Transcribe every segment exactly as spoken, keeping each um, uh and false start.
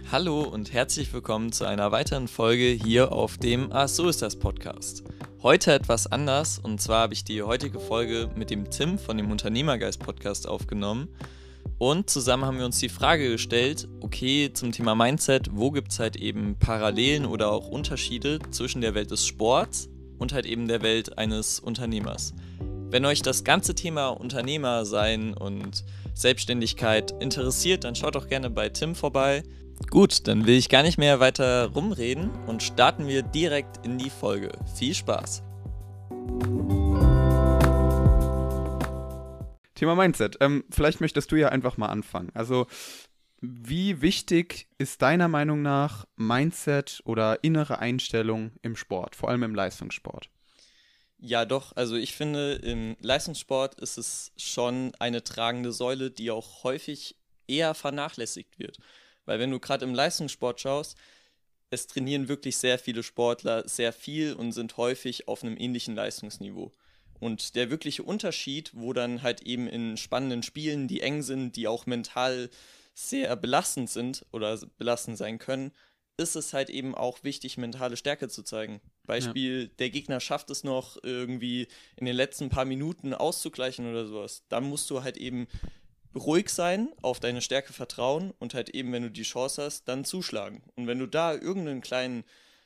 Hallo und herzlich willkommen zu einer weiteren Folge hier auf dem Ah, so ist das Podcast. Heute etwas anders, und zwar habe ich die heutige Folge mit dem Tim von dem Unternehmergeist Podcast aufgenommen und zusammen haben wir uns die Frage gestellt, okay, zum Thema Mindset, wo gibt es halt eben Parallelen oder auch Unterschiede zwischen der Welt des Sports und halt eben der Welt eines Unternehmers. Wenn euch das ganze Thema Unternehmer sein und Selbstständigkeit interessiert, dann schaut doch gerne bei Tim vorbei. Gut, dann will ich gar nicht mehr weiter rumreden und starten wir direkt in die Folge. Viel Spaß! Thema Mindset. Ähm, vielleicht möchtest du ja einfach mal anfangen. Also, wie wichtig ist deiner Meinung nach Mindset oder innere Einstellung im Sport, vor allem im Leistungssport? Ja, doch, also ich finde, im Leistungssport ist es schon eine tragende Säule, die auch häufig eher vernachlässigt wird. Weil wenn du gerade im Leistungssport schaust, es trainieren wirklich sehr viele Sportler sehr viel und sind häufig auf einem ähnlichen Leistungsniveau. Und der wirkliche Unterschied, wo dann halt eben in spannenden Spielen, die eng sind, die auch mental sehr belastend sind oder belastend sein können, ist es halt eben auch wichtig, mentale Stärke zu zeigen. Beispiel, der Gegner schafft es noch irgendwie in den letzten paar Minuten auszugleichen oder sowas. Dann musst du halt eben ruhig sein, auf deine Stärke vertrauen und halt eben, wenn du die Chance hast, dann zuschlagen. Und wenn du da irgendeinen kleinen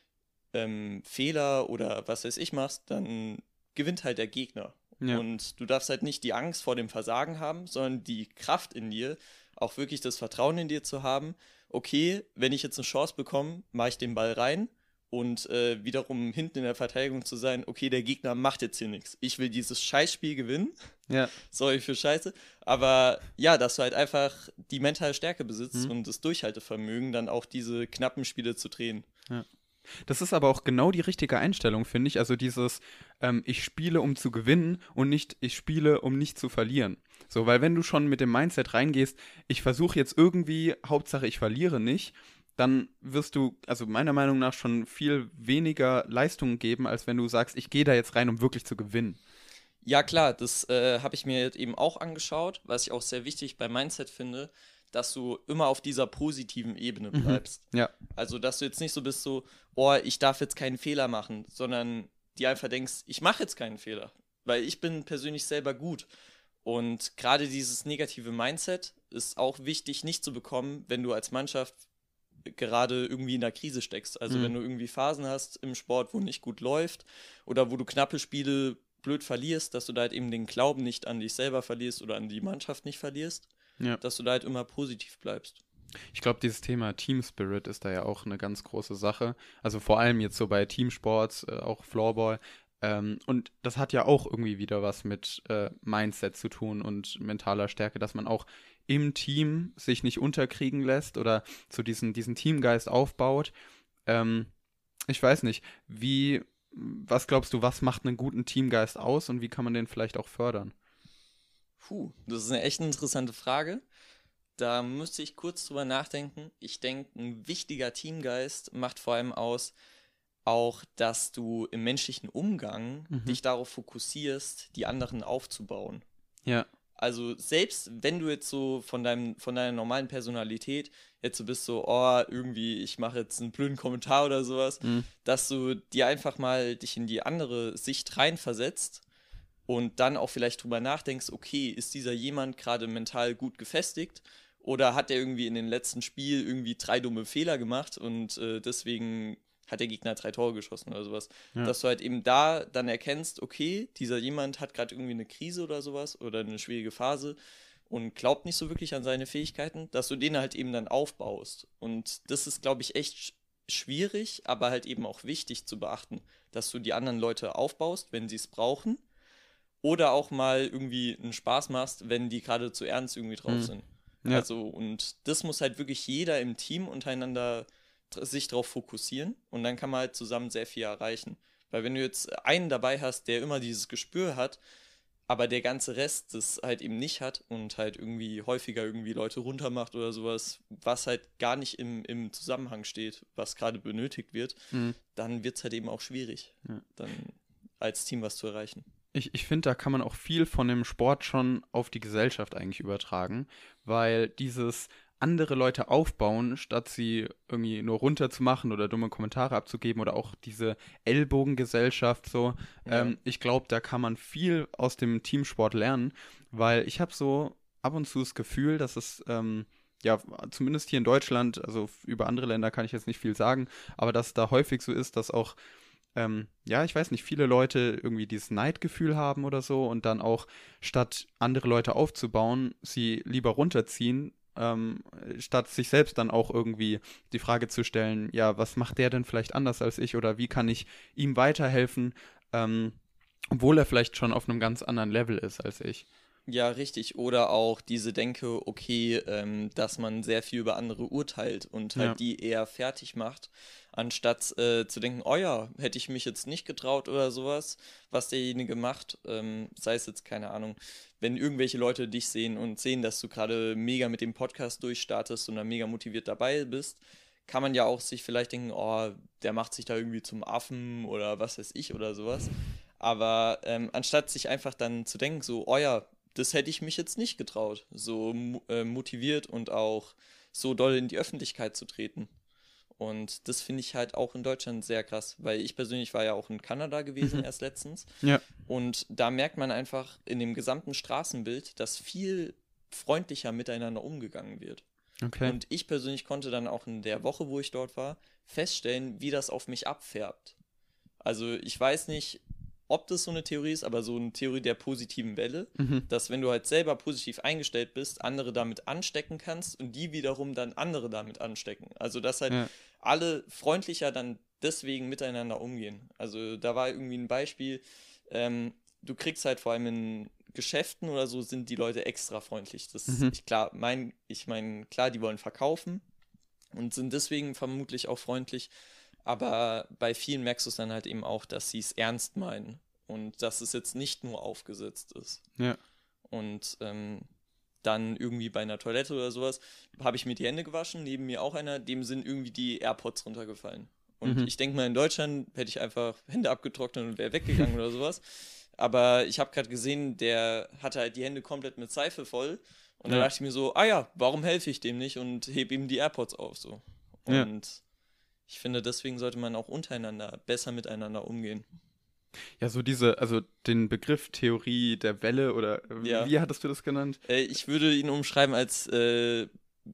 ähm, Fehler oder was weiß ich machst, dann gewinnt halt der Gegner. Ja. Und du darfst halt nicht die Angst vor dem Versagen haben, sondern die Kraft in dir, auch wirklich das Vertrauen in dir zu haben, okay, wenn ich jetzt eine Chance bekomme, mache ich den Ball rein und äh, wiederum hinten in der Verteidigung zu sein, okay, der Gegner macht jetzt hier nichts. Ich will dieses Scheißspiel gewinnen. Ja. Sorry für Scheiße. Aber ja, dass du halt einfach die mentale Stärke besitzt Mhm. und das Durchhaltevermögen, dann auch diese knappen Spiele zu drehen. Ja. Das ist aber auch genau die richtige Einstellung, finde ich. Also dieses, ähm, ich spiele, um zu gewinnen und nicht, ich spiele, um nicht zu verlieren. So, weil wenn du schon mit dem Mindset reingehst, ich versuche jetzt irgendwie, Hauptsache ich verliere nicht, dann wirst du, also meiner Meinung nach, schon viel weniger Leistung geben, als wenn du sagst, ich gehe da jetzt rein, um wirklich zu gewinnen. Ja, klar, das äh, habe ich mir jetzt eben auch angeschaut, was ich auch sehr wichtig beim Mindset finde, dass du immer auf dieser positiven Ebene Mhm. bleibst. Ja. Also, dass du jetzt nicht so bist, so, oh, ich darf jetzt keinen Fehler machen, sondern dir einfach denkst, ich mache jetzt keinen Fehler, weil ich bin persönlich selber gut. Und gerade dieses negative Mindset ist auch wichtig nicht zu bekommen, wenn du als Mannschaft gerade irgendwie in der Krise steckst. Also Mhm. wenn du irgendwie Phasen hast im Sport, wo nicht gut läuft oder wo du knappe Spiele blöd verlierst, dass du da halt eben den Glauben nicht an dich selber verlierst oder an die Mannschaft nicht verlierst, Ja. dass du da halt immer positiv bleibst. Ich glaube, dieses Thema Team Spirit ist da ja auch eine ganz große Sache. Also vor allem jetzt so bei Teamsports, äh, auch Floorball. Ähm, und das hat ja auch irgendwie wieder was mit äh, Mindset zu tun und mentaler Stärke, dass man auch im Team sich nicht unterkriegen lässt oder so diesen, diesen Teamgeist aufbaut. Ähm, ich weiß nicht, wie, was glaubst du, was macht einen guten Teamgeist aus und wie kann man den vielleicht auch fördern? Puh, das ist eine echt interessante Frage. Da müsste ich kurz drüber nachdenken. Ich denke, ein wichtiger Teamgeist macht vor allem aus, auch, dass du im menschlichen Umgang Mhm. dich darauf fokussierst, die anderen aufzubauen. Ja. Also selbst wenn du jetzt so von deinem, von deiner normalen Personalität jetzt so bist, so, oh, irgendwie, ich mache jetzt einen blöden Kommentar oder sowas, Mhm. dass du dir einfach mal dich in die andere Sicht reinversetzt und dann auch vielleicht drüber nachdenkst, okay, ist dieser jemand gerade mental gut gefestigt oder hat er irgendwie in dem letzten Spiel irgendwie drei dumme Fehler gemacht und äh, deswegen hat der Gegner drei Tore geschossen oder sowas. Ja. Dass du halt eben da dann erkennst, okay, dieser jemand hat gerade irgendwie eine Krise oder sowas oder eine schwierige Phase und glaubt nicht so wirklich an seine Fähigkeiten, dass du den halt eben dann aufbaust. Und das ist, glaube ich, echt sch- schwierig, aber halt eben auch wichtig zu beachten, dass du die anderen Leute aufbaust, wenn sie es brauchen oder auch mal irgendwie einen Spaß machst, wenn die gerade zu ernst irgendwie drauf Mhm. sind. Ja. Also, und das muss halt wirklich jeder im Team untereinander dr- sich darauf fokussieren und dann kann man halt zusammen sehr viel erreichen. Weil wenn du jetzt einen dabei hast, der immer dieses Gespür hat, aber der ganze Rest das halt eben nicht hat und halt irgendwie häufiger irgendwie Leute runtermacht oder sowas, was halt gar nicht im, im Zusammenhang steht, was gerade benötigt wird, Mhm. dann wird es halt eben auch schwierig, Ja. dann als Team was zu erreichen. Ich, ich finde, da kann man auch viel von dem Sport schon auf die Gesellschaft eigentlich übertragen, weil dieses andere Leute aufbauen, statt sie irgendwie nur runterzumachen oder dumme Kommentare abzugeben oder auch diese Ellbogengesellschaft so. Ja. Ähm, ich glaube, da kann man viel aus dem Teamsport lernen, weil ich habe so ab und zu das Gefühl, dass es, ähm, ja, zumindest hier in Deutschland, also über andere Länder kann ich jetzt nicht viel sagen, aber dass da häufig so ist, dass auch ähm, ja, ich weiß nicht, viele Leute irgendwie dieses Neidgefühl haben oder so und dann auch statt andere Leute aufzubauen, sie lieber runterziehen, ähm, statt sich selbst dann auch irgendwie die Frage zu stellen, ja, was macht der denn vielleicht anders als ich oder wie kann ich ihm weiterhelfen, ähm, obwohl er vielleicht schon auf einem ganz anderen Level ist als ich. Ja, richtig. Oder auch diese Denke, okay, ähm, dass man sehr viel über andere urteilt und Ja. halt die eher fertig macht, anstatt äh, zu denken, oh ja, hätte ich mich jetzt nicht getraut oder sowas, was derjenige macht, ähm, sei es jetzt, keine Ahnung, wenn irgendwelche Leute dich sehen und sehen, dass du gerade mega mit dem Podcast durchstartest und dann mega motiviert dabei bist, kann man ja auch sich vielleicht denken, oh, der macht sich da irgendwie zum Affen oder was weiß ich oder sowas. Aber ähm, anstatt sich einfach dann zu denken, so, oh ja, das hätte ich mich jetzt nicht getraut, so mu- äh, motiviert und auch so doll in die Öffentlichkeit zu treten. Und das finde ich halt auch in Deutschland sehr krass, weil ich persönlich war ja auch in Kanada gewesen Mhm. erst letztens. Ja, Und da merkt man einfach in dem gesamten Straßenbild, dass viel freundlicher miteinander umgegangen wird. okay. Und ich persönlich konnte dann auch in der Woche, wo ich dort war, feststellen, wie das auf mich abfärbt. Also ich weiß nicht, ob das so eine Theorie ist, aber so eine Theorie der positiven Welle, Mhm. dass wenn du halt selber positiv eingestellt bist, andere damit anstecken kannst und die wiederum dann andere damit anstecken. Also dass halt Ja. alle freundlicher dann deswegen miteinander umgehen. Also da war irgendwie ein Beispiel, ähm, du kriegst halt vor allem in Geschäften oder so sind die Leute extra freundlich. Das Mhm. ich klar, mein, ich meine, klar, die wollen verkaufen und sind deswegen vermutlich auch freundlich. Aber bei vielen merkst du es dann halt eben auch, dass sie es ernst meinen und dass es jetzt nicht nur aufgesetzt ist. Ja. Und ähm, dann irgendwie bei einer Toilette oder sowas habe ich mir die Hände gewaschen, neben mir auch einer, dem sind irgendwie die AirPods runtergefallen. Und Mhm. ich denke mal, in Deutschland hätte ich einfach Hände abgetrocknet und wäre weggegangen oder sowas. Aber ich habe gerade gesehen, der hatte halt die Hände komplett mit Seife voll. Und da Ja. dachte ich mir so, ah ja, warum helfe ich dem nicht und heb ihm die AirPods auf so. Ja. Und ich finde, deswegen sollte man auch untereinander besser miteinander umgehen. Ja, so diese, also den Begriff Theorie der Welle oder äh, Ja. wie hattest du das genannt? Äh, ich würde ihn umschreiben als äh,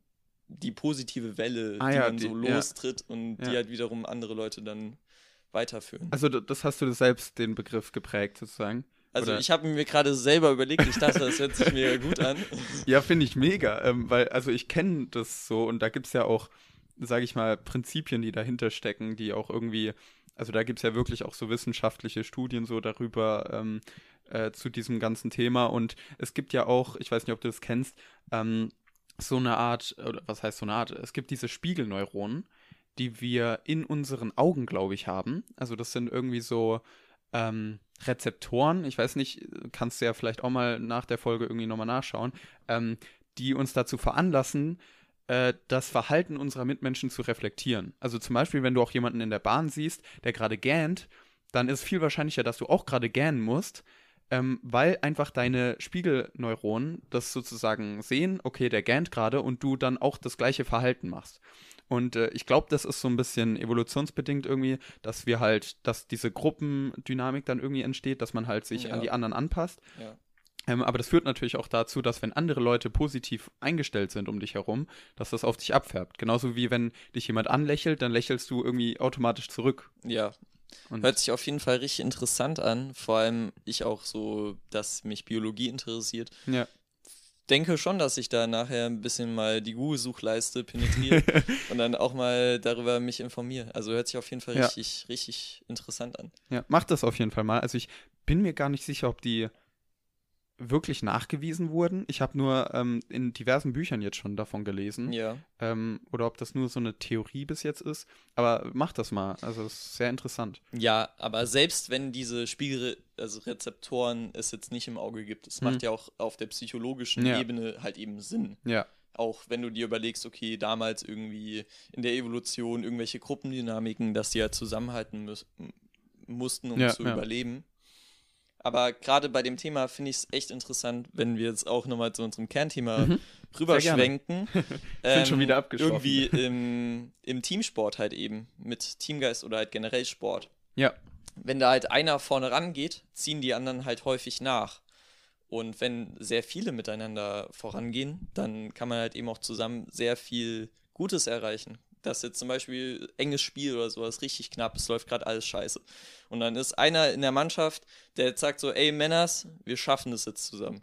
die positive Welle, Ah die ja, man die- so ja. lostritt und die Ja. halt wiederum andere Leute dann weiterführen. Also d- das hast du selbst den Begriff geprägt sozusagen? Also Oder? ich habe mir gerade selber überlegt, ich dachte, das hört sich mir gut an. Ja, finde ich mega, ähm, weil, also ich kenne das so und da gibt es ja auch, sage ich mal, Prinzipien, die dahinter stecken, die auch irgendwie, also da gibt es ja wirklich auch so wissenschaftliche Studien so darüber ähm, äh, zu diesem ganzen Thema und es gibt ja auch, ich weiß nicht, ob du das kennst, ähm, so eine Art, oder was heißt so eine Art, es gibt diese Spiegelneuronen, die wir in unseren Augen, glaube ich, haben. Also das sind irgendwie so ähm, Rezeptoren, ich weiß nicht, kannst du ja vielleicht auch mal nach der Folge irgendwie nochmal nachschauen, ähm, die uns dazu veranlassen, äh, das Verhalten unserer Mitmenschen zu reflektieren. Also zum Beispiel, wenn du auch jemanden in der Bahn siehst, der gerade gähnt, dann ist es viel wahrscheinlicher, dass du auch gerade gähnen musst, ähm, weil einfach deine Spiegelneuronen das sozusagen sehen, okay, der gähnt gerade und du dann auch das gleiche Verhalten machst. Und äh, ich glaube, das ist so ein bisschen evolutionsbedingt irgendwie, dass wir halt, dass diese Gruppendynamik dann irgendwie entsteht, dass man halt sich Ja. an die anderen anpasst. Ja. Ähm, aber das führt natürlich auch dazu, dass wenn andere Leute positiv eingestellt sind um dich herum, dass das auf dich abfärbt. Genauso wie wenn dich jemand anlächelt, dann lächelst du irgendwie automatisch zurück. Ja, Und hört sich auf jeden Fall richtig interessant an. Vor allem ich auch so, dass mich Biologie interessiert. ja. Denke schon, dass ich da nachher ein bisschen mal die Google-Suchleiste penetriere und dann auch mal darüber mich informiere. Also hört sich auf jeden Fall Ja. richtig, richtig interessant an. Ja, mach das auf jeden Fall mal. Also ich bin mir gar nicht sicher, ob die wirklich nachgewiesen wurden. Ich habe nur ähm, in diversen Büchern jetzt schon davon gelesen. Ja. Ähm, oder ob das nur so eine Theorie bis jetzt ist. Aber mach das mal. Also es ist sehr interessant. Ja, aber selbst wenn diese Spiegel, also Rezeptoren es jetzt nicht im Auge gibt, es Mhm. macht ja auch auf der psychologischen Ja. Ebene halt eben Sinn. Ja, Auch wenn du dir überlegst, okay, damals irgendwie in der Evolution irgendwelche Gruppendynamiken, dass die ja zusammenhalten müß mussten, um Ja, zu ja. überleben. Aber gerade bei dem Thema finde ich es echt interessant, wenn wir jetzt auch nochmal zu unserem Kernthema Mhm. rüberschwenken. Sind schon ähm, wieder abgeschlossen. irgendwie im, im Teamsport halt eben, mit Teamgeist oder halt generell Sport. Ja, Wenn da halt einer vorne rangeht, ziehen die anderen halt häufig nach. Und wenn sehr viele miteinander vorangehen, dann kann man halt eben auch zusammen sehr viel Gutes erreichen. Dass jetzt zum Beispiel enges Spiel oder sowas richtig knapp, es läuft gerade alles scheiße. Und dann ist einer in der Mannschaft, der jetzt sagt so, ey Männers, wir schaffen das jetzt zusammen.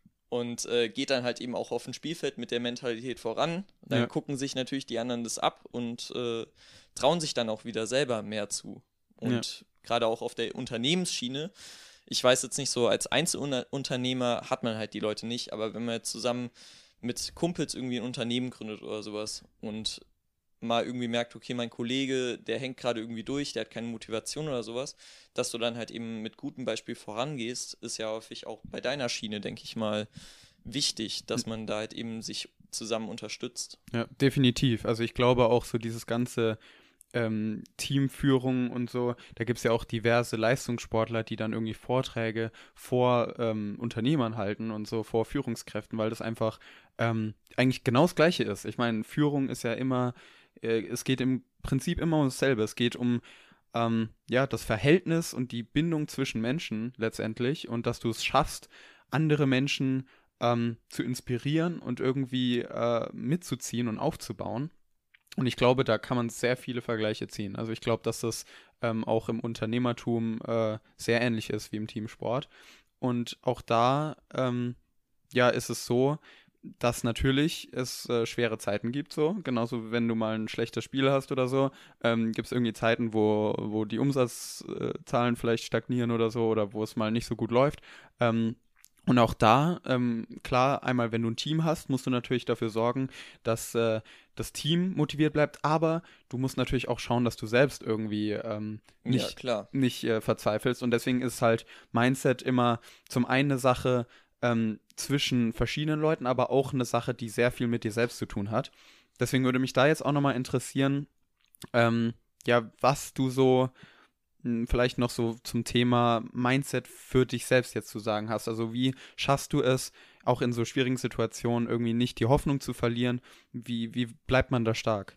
Und äh, geht dann halt eben auch auf ein Spielfeld mit der Mentalität voran. Dann Ja. gucken sich natürlich die anderen das ab und äh, trauen sich dann auch wieder selber mehr zu. Und gerade auch auf der Unternehmensschiene, ich weiß jetzt nicht so, als Einzelunternehmer hat man halt die Leute nicht, aber wenn man jetzt zusammen mit Kumpels irgendwie ein Unternehmen gründet oder sowas und mal irgendwie merkt, okay, mein Kollege, der hängt gerade irgendwie durch, der hat keine Motivation oder sowas, dass du dann halt eben mit gutem Beispiel vorangehst, ist ja häufig auch bei deiner Schiene, denke ich mal, wichtig, dass man da halt eben sich zusammen unterstützt. ja, definitiv. Also ich glaube auch so dieses ganze ähm, Teamführung und so, da gibt es ja auch diverse Leistungssportler, die dann irgendwie Vorträge vor ähm, Unternehmern halten und so vor Führungskräften, weil das einfach ähm, eigentlich genau das Gleiche ist. Ich meine, Führung ist ja immer, äh, es geht im Prinzip immer um dasselbe. Es geht um ähm, ja, das Verhältnis und die Bindung zwischen Menschen letztendlich und dass du es schaffst, andere Menschen ähm, zu inspirieren und irgendwie äh, mitzuziehen und aufzubauen. Und ich glaube, da kann man sehr viele Vergleiche ziehen. Also ich glaube, dass das ähm, auch im Unternehmertum äh, sehr ähnlich ist wie im Teamsport. Und auch da, ähm, ja, ist es so, dass natürlich es äh, schwere Zeiten gibt, so. Genauso, wie wenn du mal ein schlechtes Spiel hast oder so, ähm, gibt es irgendwie Zeiten, wo, wo die Umsatzzahlen vielleicht stagnieren oder so oder wo es mal nicht so gut läuft. Ähm, und auch da, ähm, klar, einmal, wenn du ein Team hast, musst du natürlich dafür sorgen, dass äh, das Team motiviert bleibt, aber du musst natürlich auch schauen, dass du selbst irgendwie ähm, Ja, nicht, klar. nicht äh, verzweifelst. Und deswegen ist halt Mindset immer zum einen eine Sache ähm, zwischen verschiedenen Leuten, aber auch eine Sache, die sehr viel mit dir selbst zu tun hat. Deswegen würde mich da jetzt auch nochmal interessieren, ähm, ja, was du so mh, vielleicht noch so zum Thema Mindset für dich selbst jetzt zu sagen hast. Also wie schaffst du es, auch in so schwierigen Situationen irgendwie nicht die Hoffnung zu verlieren? Wie, wie bleibt man da stark?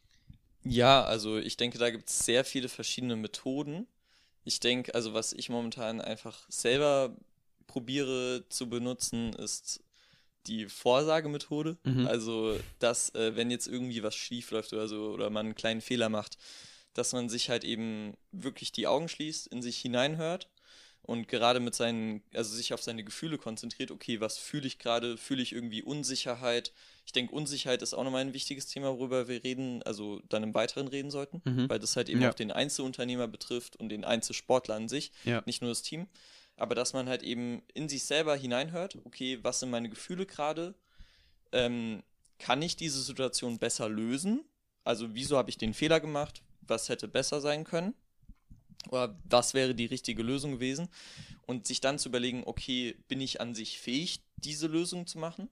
Ja, also ich denke, da gibt es sehr viele verschiedene Methoden. Ich denke, also was ich momentan einfach selber probiere zu benutzen, ist die Vorsagemethode. Mhm. Also, dass, äh, wenn jetzt irgendwie was schief läuft oder so, oder man einen kleinen Fehler macht, dass man sich halt eben wirklich die Augen schließt, in sich hineinhört und gerade mit seinen, also sich auf seine Gefühle konzentriert. Okay, was fühle ich gerade? Fühle ich irgendwie Unsicherheit? Ich denke, Unsicherheit ist auch nochmal ein wichtiges Thema, worüber wir reden, also dann im Weiteren reden sollten, Mhm. weil das halt eben Ja, auch den Einzelunternehmer betrifft und den Einzelsportler an sich, ja, nicht nur das Team. Aber dass man halt eben in sich selber hineinhört, okay, was sind meine Gefühle gerade? Ähm, Kann ich diese Situation besser lösen? Also wieso habe ich den Fehler gemacht? Was hätte besser sein können? Oder was wäre die richtige Lösung gewesen? Und sich dann zu überlegen, okay, bin ich an sich fähig, diese Lösung zu machen?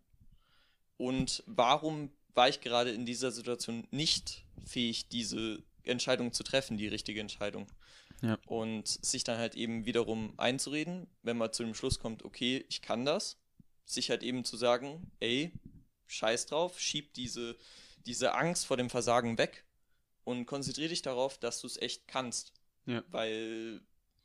Und warum war ich gerade in dieser Situation nicht fähig, diese Entscheidung zu treffen, die richtige Entscheidung? ja, Und sich dann halt eben wiederum einzureden, wenn man zu dem Schluss kommt, okay, ich kann das, sich halt eben zu sagen, ey, scheiß drauf, schieb diese, diese Angst vor dem Versagen weg und konzentriere dich darauf, dass du es echt kannst, ja. weil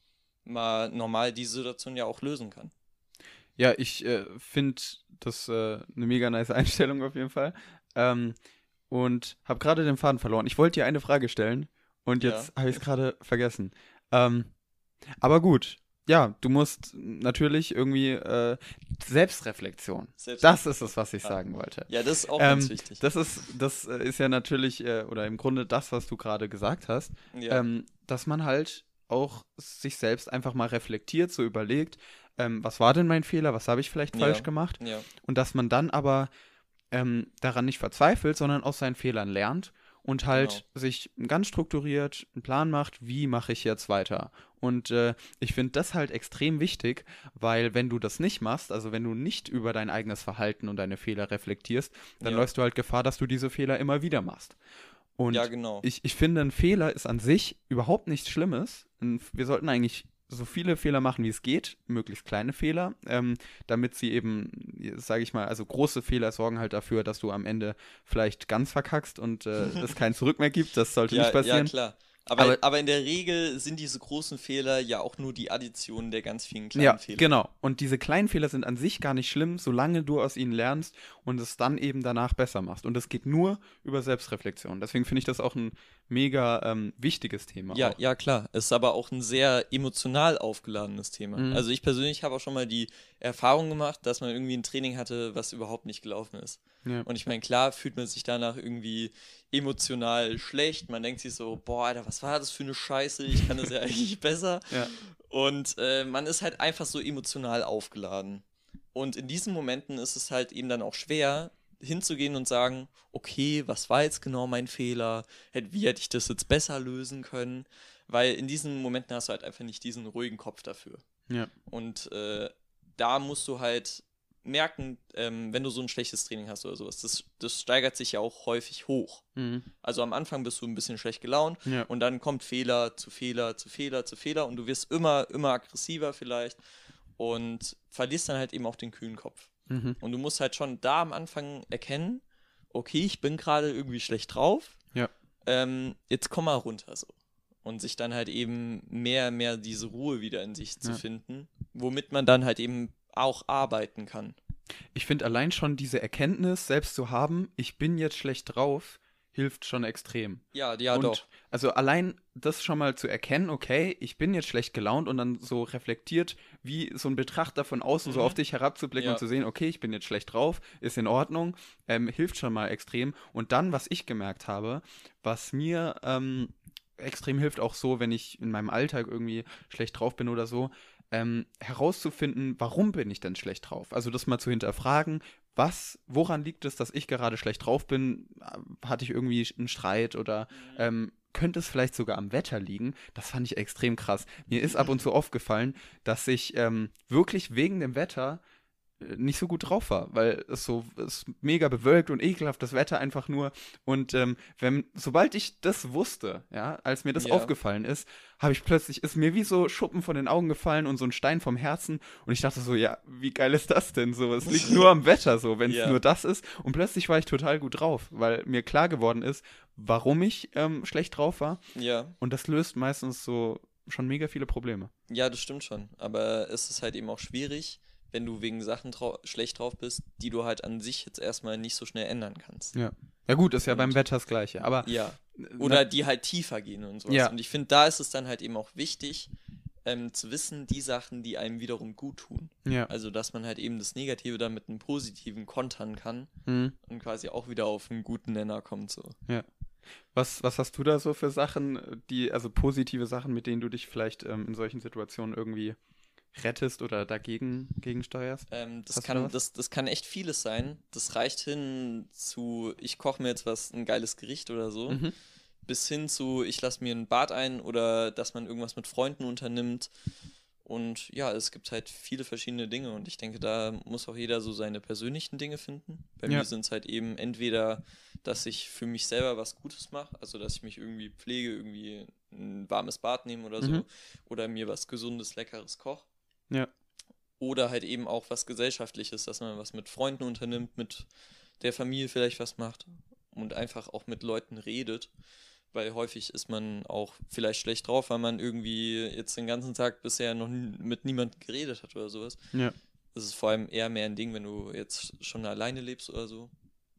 man normal diese Situation ja auch lösen kann. Ja, ich äh, finde das äh, eine mega nice Einstellung auf jeden Fall. Ähm, und habe gerade den Faden verloren. Ich wollte dir eine Frage stellen und Ja, jetzt habe ich es gerade vergessen. Ähm, aber gut, ja, du musst natürlich irgendwie äh, Selbstreflexion. Das ist Selbstreflexion. es, was ich Ah. sagen wollte. Ja, das ist auch ganz Ähm, wichtig. das ist, das äh, ist ja natürlich, äh, oder im Grunde das, was du gerade gesagt hast, Ja, ähm, dass man halt auch sich selbst einfach mal reflektiert, so überlegt, ähm, was war denn mein Fehler, was habe ich vielleicht falsch ja, gemacht ja, und dass man dann aber ähm, daran nicht verzweifelt, sondern aus seinen Fehlern lernt und genau. halt sich ganz strukturiert einen Plan macht, wie mache ich jetzt weiter. Und äh, ich finde das halt extrem wichtig, weil wenn du das nicht machst, also wenn du nicht über dein eigenes Verhalten und deine Fehler reflektierst, dann Ja, läufst du halt Gefahr, dass du diese Fehler immer wieder machst. ja, Und genau. ich, ich finde, ein Fehler ist an sich überhaupt nichts Schlimmes. Ein- Wir sollten eigentlich so viele Fehler machen, wie es geht, möglichst kleine Fehler, ähm, damit sie eben, sage ich mal, also große Fehler sorgen halt dafür, dass du am Ende vielleicht ganz verkackst und äh, es kein Zurück mehr gibt. Das sollte nicht Ja, ja, passieren. klar. Aber, Aber aber in der Regel sind diese großen Fehler ja auch nur die Addition der ganz vielen kleinen ja, Fehler. genau. Und diese kleinen Fehler sind an sich gar nicht schlimm, solange du aus ihnen lernst und es dann eben danach besser machst. Und das geht nur über Selbstreflexion. Deswegen finde ich das auch ein mega ähm, wichtiges Thema Ja, auch. ja, klar. Es ist aber auch ein sehr emotional aufgeladenes Thema. Mhm. Also ich persönlich habe auch schon mal die Erfahrung gemacht, dass man irgendwie ein Training hatte, was überhaupt nicht gelaufen ist. Ja. Und ich meine, klar fühlt man sich danach irgendwie emotional schlecht. Man denkt sich so, boah, Alter, was war das für eine Scheiße? Ich kann das ja eigentlich besser. Ja. Und äh, man ist halt einfach so emotional aufgeladen. Und in diesen Momenten ist es halt eben dann auch schwer, hinzugehen und sagen, okay, was war jetzt genau mein Fehler? Hätt- Wie hätte ich das jetzt besser lösen können? Weil in diesen Momenten hast du halt einfach nicht diesen ruhigen Kopf dafür. Ja. Und äh, da musst du halt merken, ähm, wenn du so ein schlechtes Training hast oder sowas, das, das steigert sich ja auch häufig hoch. Mhm. Also am Anfang bist du ein bisschen schlecht gelaunt Ja. und dann kommt Fehler zu Fehler zu Fehler zu Fehler und du wirst immer, immer aggressiver vielleicht und verlierst dann halt eben auch den kühlen Kopf. Mhm. Und du musst halt schon da am Anfang erkennen, okay, ich bin gerade irgendwie schlecht drauf, Ja. ähm, jetzt komm mal runter so. Und sich dann halt eben mehr, mehr diese Ruhe wieder in sich zu Ja. finden, womit man dann halt eben auch arbeiten kann. Ich finde allein schon diese Erkenntnis selbst zu haben, ich bin jetzt schlecht drauf, hilft schon extrem. Ja, ja, und doch. also allein das schon mal zu erkennen, okay, ich bin jetzt schlecht gelaunt und dann so reflektiert, wie so ein Betrachter von außen so Mhm. auf dich herabzublicken Ja. und zu sehen, okay, ich bin jetzt schlecht drauf, ist in Ordnung, ähm, hilft schon mal extrem. Und dann, was ich gemerkt habe, was mir ähm, extrem hilft, auch so, wenn ich in meinem Alltag irgendwie schlecht drauf bin oder so, ähm, herauszufinden, warum bin ich denn schlecht drauf? Also das mal zu hinterfragen, was, woran liegt es, dass ich gerade schlecht drauf bin? Hatte ich irgendwie einen Streit oder ähm, könnte es vielleicht sogar am Wetter liegen? Das fand ich extrem krass. Mir ist ab und zu aufgefallen, dass ich ähm, wirklich wegen dem Wetter äh, nicht so gut drauf war, weil es so es ist mega bewölkt und ekelhaft, das Wetter einfach nur. Und ähm, wenn, sobald ich das wusste, ja, als mir das Ja. aufgefallen ist, habe ich plötzlich, ist mir wie so Schuppen von den Augen gefallen und so ein Stein vom Herzen. Und ich dachte so, ja, wie geil ist das denn so? Es liegt nur am Wetter so, wenn es Ja. nur das ist. Und plötzlich war ich total gut drauf, weil mir klar geworden ist, warum ich ähm, schlecht drauf war. Ja. Und das löst meistens so schon mega viele Probleme. Ja, das stimmt schon. Aber es ist halt eben auch schwierig, wenn du wegen Sachen trau schlecht drauf bist, die du halt an sich jetzt erstmal nicht so schnell ändern kannst. Ja. Ja gut, ist ja Und- beim Wetter das Gleiche. Aber Ja. na- Oder die halt tiefer gehen und sowas. Ja. Und ich finde, da ist es dann halt eben auch wichtig, ähm, zu wissen, die Sachen, die einem wiederum gut tun. ja. Also, dass man halt eben das Negative dann mit einem Positiven kontern kann Hm. und quasi auch wieder auf einen guten Nenner kommt. So. Was, was hast du da so für Sachen, die, also positive Sachen, mit denen du dich vielleicht ähm, in solchen Situationen irgendwie rettest oder dagegen gegensteuerst? Ähm, das, Hast du da kann, was? das, das kann echt vieles sein. Das reicht hin zu, ich koche mir jetzt was, ein geiles Gericht oder so, Mhm. bis hin zu, ich lasse mir ein Bad ein oder dass man irgendwas mit Freunden unternimmt. Und ja, es gibt halt viele verschiedene Dinge und ich denke, da muss auch jeder so seine persönlichen Dinge finden. Bei Ja. mir sind es halt eben entweder, dass ich für mich selber was Gutes mache, also dass ich mich irgendwie pflege, irgendwie ein warmes Bad nehme oder so, Mhm. oder mir was Gesundes, Leckeres koche. Ja. Oder halt eben auch was Gesellschaftliches, dass man was mit Freunden unternimmt, mit der Familie vielleicht was macht und einfach auch mit Leuten redet. Weil häufig ist man auch vielleicht schlecht drauf, weil man irgendwie jetzt den ganzen Tag bisher noch nie, mit niemandem geredet hat oder sowas. Ja. Das ist vor allem eher mehr ein Ding, wenn du jetzt schon alleine lebst oder so.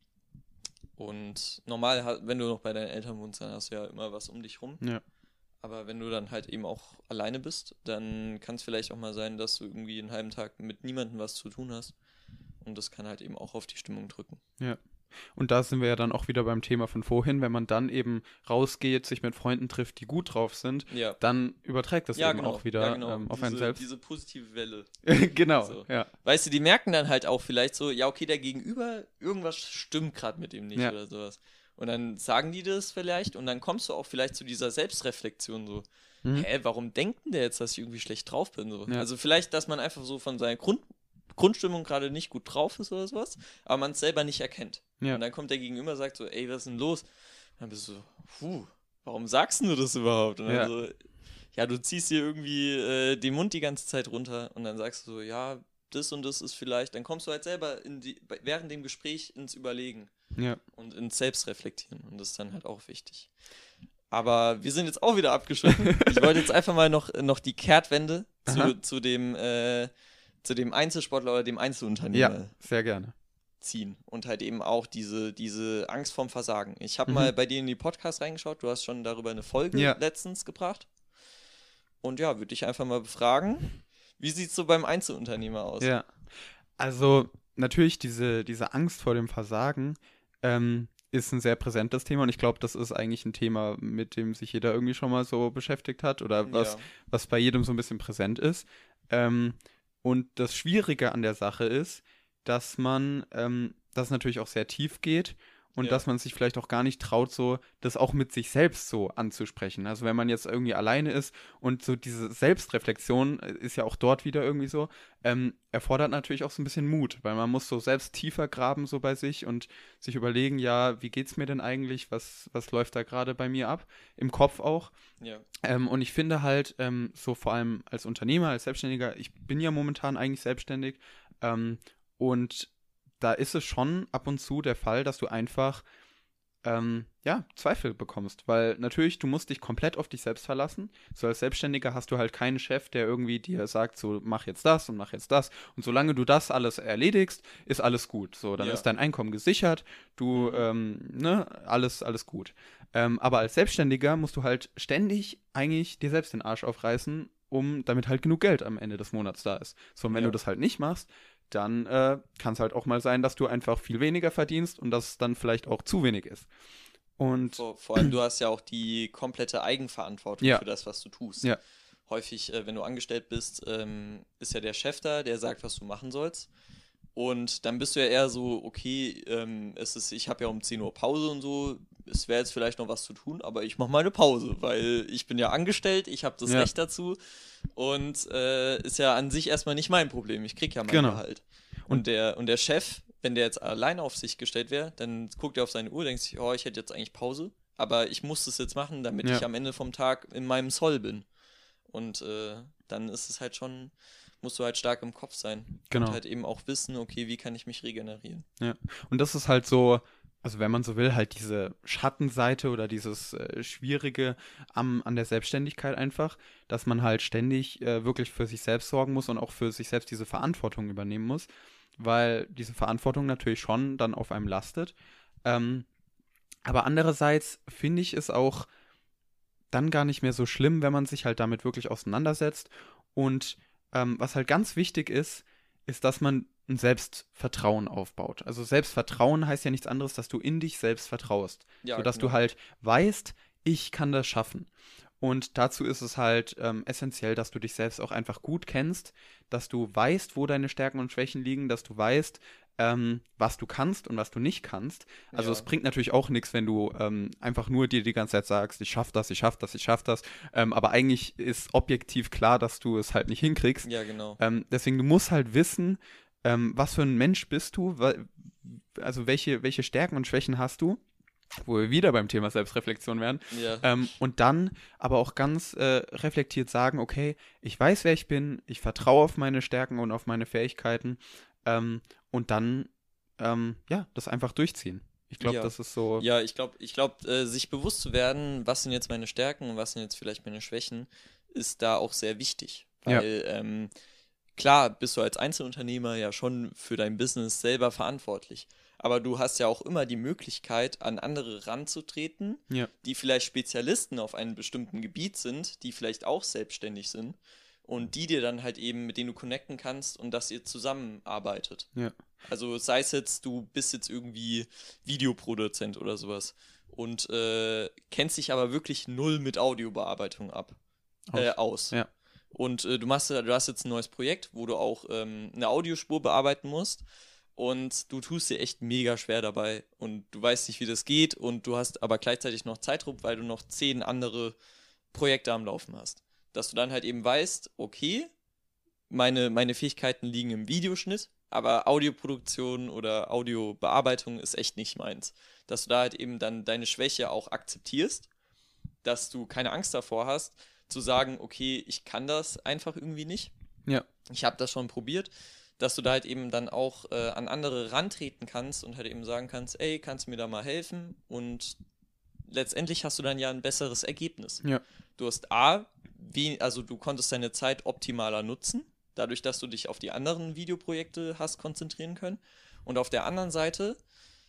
Und normal, ha- wenn du noch bei deinen Eltern wohnst, dann hast du ja immer was um dich rum. Ja. Aber wenn du dann halt eben auch alleine bist, dann kann es vielleicht auch mal sein, dass du irgendwie einen halben Tag mit niemandem was zu tun hast. Und das kann halt eben auch auf die Stimmung drücken. Und da sind wir ja dann auch wieder beim Thema von vorhin, wenn man dann eben rausgeht, sich mit Freunden trifft, die gut drauf sind, Ja, dann überträgt das ja eben genau. auch wieder ja, genau. ähm, auf diese, einen selbst. Diese positive Welle. Genau, So. ja. Weißt du, die merken dann halt auch vielleicht so, ja, okay, der Gegenüber, irgendwas stimmt gerade mit dem nicht Ja. oder sowas. Und dann sagen die das vielleicht und dann kommst du auch vielleicht zu dieser Selbstreflexion so, Mhm. hä, warum denkt denn der jetzt, dass ich irgendwie schlecht drauf bin? So? Ja. Also vielleicht, dass man einfach so von seiner Grund Grundstimmung gerade nicht gut drauf ist oder sowas, aber man es selber nicht erkennt. Ja. Und dann kommt der Gegenüber und sagt so, ey, was ist denn los? Und dann bist du so, puh, warum sagst du das überhaupt? Und dann Ja. so, ja, du ziehst dir irgendwie äh, den Mund die ganze Zeit runter und dann sagst du so, ja, das und das ist vielleicht, dann kommst du halt selber in die, während dem Gespräch ins Überlegen Ja. und ins Selbstreflektieren und das ist dann halt auch wichtig. Aber wir sind jetzt auch wieder abgeschwiffen. Ich wollte jetzt einfach mal noch, noch die Kehrtwende Aha. zu, zu, dem, äh, zu dem Einzelsportler oder dem Einzelunternehmer Ja, sehr gerne. ziehen und halt eben auch diese, diese Angst vorm Versagen. Ich habe Mhm. mal bei dir in die Podcast reingeschaut, du hast schon darüber eine Folge Ja. letztens gebracht. Und ja, würde ich einfach mal befragen, wie sieht es so beim Einzelunternehmer aus? Ja. Also natürlich diese, diese Angst vor dem Versagen ähm, ist ein sehr präsentes Thema und ich glaube, das ist eigentlich ein Thema, mit dem sich jeder irgendwie schon mal so beschäftigt hat oder was, Ja, was bei jedem so ein bisschen präsent ist. Ähm, und das Schwierige an der Sache ist, dass man, ähm, dass es natürlich auch sehr tief geht und ja, dass man sich vielleicht auch gar nicht traut, so das auch mit sich selbst so anzusprechen. Also wenn man jetzt irgendwie alleine ist und so diese Selbstreflexion äh, ist ja auch dort wieder irgendwie so, ähm, erfordert natürlich auch so ein bisschen Mut, weil man muss so selbst tiefer graben so bei sich und sich überlegen, ja, wie geht's mir denn eigentlich, was, was läuft da gerade bei mir ab, im Kopf auch. ja, Ähm, und ich finde halt, ähm, so vor allem als Unternehmer, als Selbstständiger, ich bin ja momentan eigentlich selbstständig, ähm, und da ist es schon ab und zu der Fall, dass du einfach ähm, ja, Zweifel bekommst, weil natürlich, du musst dich komplett auf dich selbst verlassen. So als Selbstständiger hast du halt keinen Chef, der irgendwie dir sagt, so mach jetzt das und mach jetzt das. Und solange du das alles erledigst, ist alles gut. So, dann ja, ist dein Einkommen gesichert, du, mhm, ähm, ne, alles, alles gut. Ähm, aber als Selbstständiger musst du halt ständig eigentlich dir selbst den Arsch aufreißen, um damit halt genug Geld am Ende des Monats da ist. So, und wenn du ja. das halt nicht machst, dann äh, kann es halt auch mal sein, dass du einfach viel weniger verdienst und dass es dann vielleicht auch zu wenig ist. Und Vor, vor allem, du hast ja auch die komplette Eigenverantwortung ja, für das, was du tust. ja, Häufig, äh, wenn du angestellt bist, ähm, ist ja der Chef da, der sagt, was du machen sollst. Und dann bist du ja eher so, okay, ähm, es ist, ich habe ja um zehn Uhr Pause und so, es wäre jetzt vielleicht noch was zu tun, aber ich mache meine Pause, weil ich bin ja angestellt, ich habe das ja, Recht dazu und äh, ist ja an sich erstmal nicht mein Problem, ich krieg ja mein genau. Gehalt. Und Und der, und der Chef, wenn der jetzt alleine auf sich gestellt wäre, dann guckt er auf seine Uhr, denkt sich, oh, ich hätte jetzt eigentlich Pause, aber ich muss das jetzt machen, damit ja, ich am Ende vom Tag in meinem Soll bin. Und äh, dann ist es halt schon, musst du halt stark im Kopf sein und genau. halt eben auch wissen, okay, wie kann ich mich regenerieren? Ja. Und das ist halt so, also wenn man so will, halt diese Schattenseite oder dieses äh, Schwierige am, an der Selbstständigkeit einfach, dass man halt ständig äh, wirklich für sich selbst sorgen muss und auch für sich selbst diese Verantwortung übernehmen muss, weil diese Verantwortung natürlich schon dann auf einem lastet. Ähm, aber andererseits finde ich es auch dann gar nicht mehr so schlimm, wenn man sich halt damit wirklich auseinandersetzt. Und ähm, was halt ganz wichtig ist, ist, dass man ein Selbstvertrauen aufbaut. Also Selbstvertrauen heißt ja nichts anderes, dass du in dich selbst vertraust. Ja, Sodass du genau. halt weißt, ich kann das schaffen. Und dazu ist es halt ähm, essentiell, dass du dich selbst auch einfach gut kennst, dass du weißt, wo deine Stärken und Schwächen liegen, dass du weißt, ähm, was du kannst und was du nicht kannst. Also es Ja, bringt natürlich auch nichts, wenn du ähm, einfach nur dir die ganze Zeit sagst, ich schaff das, ich schaff das, ich schaff das. Ähm, aber eigentlich ist objektiv klar, dass du es halt nicht hinkriegst. ja, genau. Ähm, deswegen, du musst halt wissen, ähm, was für ein Mensch bist du, wa- also welche, welche Stärken und Schwächen hast du, wo wir wieder beim Thema Selbstreflexion wären. Ja, Ähm, und dann aber auch ganz äh, reflektiert sagen, okay, ich weiß, wer ich bin, ich vertraue auf meine Stärken und auf meine Fähigkeiten, ähm, und dann, ähm, ja, das einfach durchziehen. Ich glaube, ja. das ist so, Ja, ich glaube, ich glaube, äh, sich bewusst zu werden, was sind jetzt meine Stärken und was sind jetzt vielleicht meine Schwächen, ist da auch sehr wichtig. ja, Weil, ähm, klar, bist du als Einzelunternehmer ja schon für dein Business selber verantwortlich. Aber du hast ja auch immer die Möglichkeit, an andere ranzutreten, ja, die vielleicht Spezialisten auf einem bestimmten Gebiet sind, die vielleicht auch selbstständig sind und die dir dann halt eben, mit denen du connecten kannst und dass ihr zusammenarbeitet. ja, Also sei es jetzt, du bist jetzt irgendwie Videoproduzent oder sowas und äh, kennst dich aber wirklich null mit Audiobearbeitung ab, äh, aus, aus. ja, Und äh, du machst, du hast jetzt ein neues Projekt, wo du auch ähm, eine Audiospur bearbeiten musst. Und du tust dir echt mega schwer dabei. Und du weißt nicht, wie das geht. Und du hast aber gleichzeitig noch Zeitdruck, weil du noch zehn andere Projekte am Laufen hast. Dass du dann halt eben weißt, okay, meine, meine Fähigkeiten liegen im Videoschnitt, aber Audioproduktion oder Audiobearbeitung ist echt nicht meins. Dass du da halt eben dann deine Schwäche auch akzeptierst, dass du keine Angst davor hast, zu sagen, okay, ich kann das einfach irgendwie nicht. Ja. Ich habe das schon probiert, dass du da halt eben dann auch äh, an andere rantreten kannst und halt eben sagen kannst, ey, kannst du mir da mal helfen? Und letztendlich hast du dann ja ein besseres Ergebnis. Ja. Du hast A, wie, also du konntest deine Zeit optimaler nutzen, dadurch, dass du dich auf die anderen Videoprojekte hast konzentrieren können. Und auf der anderen Seite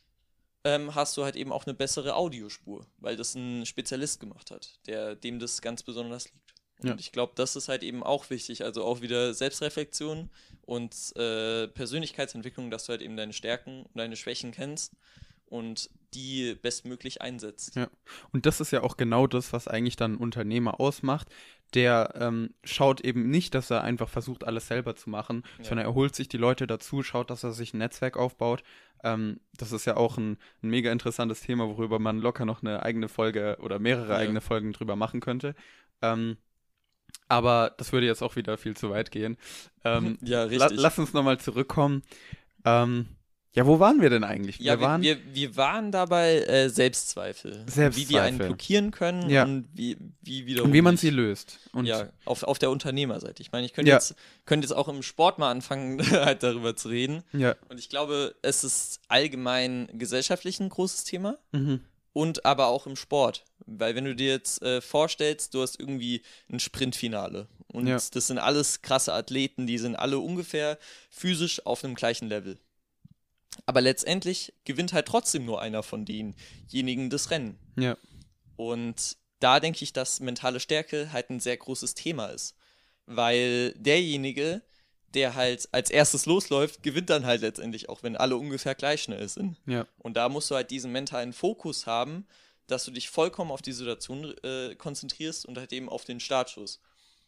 ähm, hast du halt eben auch eine bessere Audiospur, weil das ein Spezialist gemacht hat, der dem das ganz besonders liegt. Und Ja. ich glaube, das ist halt eben auch wichtig, also auch wieder Selbstreflexion und äh, Persönlichkeitsentwicklung, dass du halt eben deine Stärken und deine Schwächen kennst und die bestmöglich einsetzt. Ja, und das ist ja auch genau das, was eigentlich dann ein Unternehmer ausmacht. Der ähm, schaut eben nicht, dass er einfach versucht, alles selber zu machen, Ja. sondern er holt sich die Leute dazu, schaut, dass er sich ein Netzwerk aufbaut. Ähm, das ist ja auch ein, ein mega interessantes Thema, worüber man locker noch eine eigene Folge oder mehrere Ja. eigene Folgen drüber machen könnte. Ähm, aber das würde jetzt auch wieder viel zu weit gehen. Ähm, Ja, la richtig. lass uns nochmal zurückkommen. Ähm, ja, wo waren wir denn eigentlich? Ja, wir waren wir, wir, wir waren dabei äh, Selbstzweifel. Wie die einen Selbstzweifel. blockieren können Ja. und wie, wie wiederum und wie man nicht. sie löst. Und Ja, auf, auf der Unternehmerseite. Ich meine, ich könnte Ja. jetzt, könnte jetzt auch im Sport mal anfangen, halt darüber zu reden. ja. Und ich glaube, es ist allgemein gesellschaftlich ein großes Thema Mhm. und aber auch im Sport. Weil wenn du dir jetzt äh, vorstellst, du hast irgendwie ein Sprintfinale und Ja. das sind alles krasse Athleten, die sind alle ungefähr physisch auf einem gleichen Level. Aber letztendlich gewinnt halt trotzdem nur einer von denjenigen das Rennen. Ja. Und da denke ich, dass mentale Stärke halt ein sehr großes Thema ist. Weil derjenige, der halt als erstes losläuft, gewinnt dann halt letztendlich auch, wenn alle ungefähr gleich schnell sind. Ja. Und da musst du halt diesen mentalen Fokus haben, dass du dich vollkommen auf die Situation äh, konzentrierst und halt eben auf den Startschuss.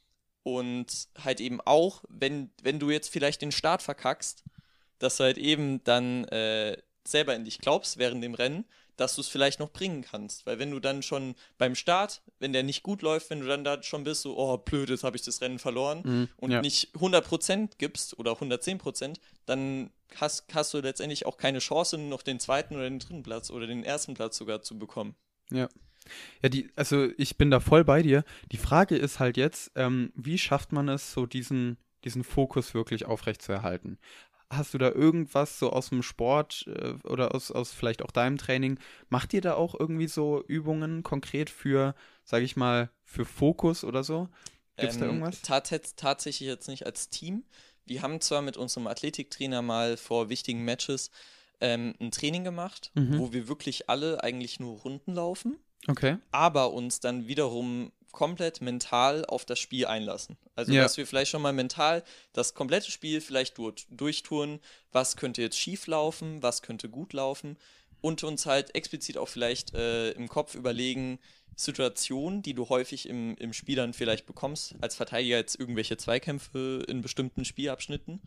Und halt eben auch, wenn, wenn du jetzt vielleicht den Start verkackst, dass du halt eben dann äh, selber in dich glaubst während dem Rennen, dass du es vielleicht noch bringen kannst. Weil wenn du dann schon beim Start, wenn der nicht gut läuft, wenn du dann da schon bist, so, oh, blöd, jetzt habe ich das Rennen verloren Mhm. und ja. nicht hundert Prozent gibst oder hundertzehn Prozent, dann hast, hast du letztendlich auch keine Chance, noch den zweiten oder den dritten Platz oder den ersten Platz sogar zu bekommen. Ja. Ja, die, also ich bin da voll bei dir. Die Frage ist halt jetzt, ähm, wie schafft man es, so diesen, diesen Fokus wirklich aufrechtzuerhalten? Hast du da irgendwas so aus dem Sport äh, oder aus, aus vielleicht auch deinem Training? Macht ihr da auch irgendwie so Übungen konkret für, sage ich mal, für Fokus oder so? Gibt es da Ähm, irgendwas? tats tatsächlich jetzt nicht als Team. Wir haben zwar mit unserem Athletiktrainer mal vor wichtigen Matches ähm, ein Training gemacht, Mhm. wo wir wirklich alle eigentlich nur Runden laufen, Okay. aber uns dann wiederum komplett mental auf das Spiel einlassen. Also, Ja. dass wir vielleicht schon mal mental das komplette Spiel vielleicht durch, durchtouren, was könnte jetzt schief laufen, was könnte gut laufen und uns halt explizit auch vielleicht äh, im Kopf überlegen, Situationen, die du häufig im, im Spiel dann vielleicht bekommst, als Verteidiger jetzt irgendwelche Zweikämpfe in bestimmten Spielabschnitten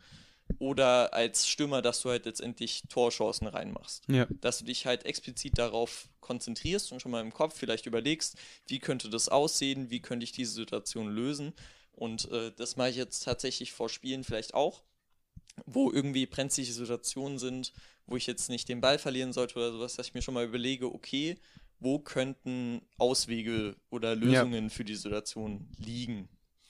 oder als Stürmer, dass du halt letztendlich Torchancen reinmachst. Ja. Dass du dich halt explizit darauf konzentrierst und schon mal im Kopf vielleicht überlegst, wie könnte das aussehen, wie könnte ich diese Situation lösen. Und äh, das mache ich jetzt tatsächlich vor Spielen vielleicht auch, wo irgendwie brenzliche Situationen sind, wo ich jetzt nicht den Ball verlieren sollte oder sowas, dass ich mir schon mal überlege, okay, wo könnten Auswege oder Lösungen für die Situation liegen.